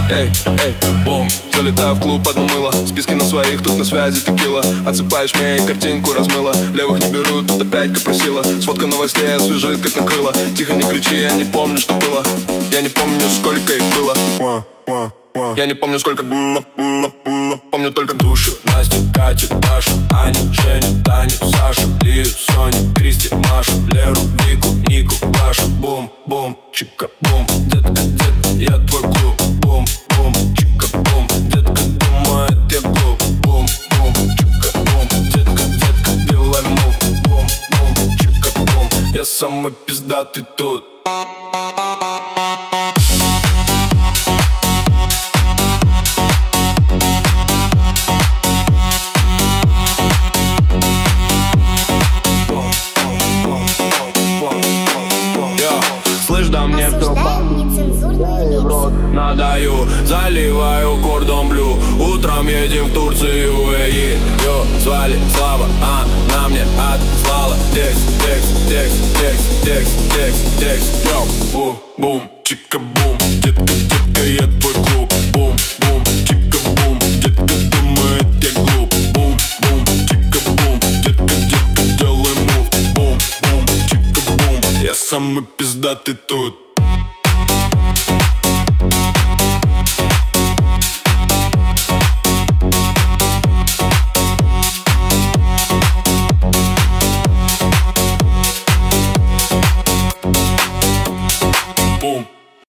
Эй, эй, бум, залетаю в клуб, одно мыло. Списки на своих, тут на связи текила. Отсыпаешь меня и картинку размыла. Левых не берут, тут опять попросила. Сводка новостей освежит, как накрыло. Тихо, не кричи, я не помню, что было. Я не помню, сколько их было. Я не помню, сколько было. Помню только душу. Настя, Катя, Даша, Аня, Женя, Таня, Саша, Лию, Соню, Кристи, Машу, Леру, Вику, Нику, Пашу. Бум, бум, чика, бум. Детка, детка, я твой клуб. Бум, бум, чика, бум. Детка думает, я глуп. Бум, бум, чика, бум. Детка, детка, делай мув. Бум, бум, чика, бум. Я самый пиздатый тут. Слышь, да мне кто в рот надаю, заливаю кордон блю. Утром едем в Турцию, ее звали Слава, она мне отслала текст, текст, текст, текст, текст, текст, текст. Йоу, бум, бум, чика, бум. Детка, детка, я твой клуб. Бум, бум, чика, бум. Детка думает, я глуп. Бум, бум, чика, бум. Детка, детка, делай мув. Бум, бум, чика, бум. Я самый пиздатый тут.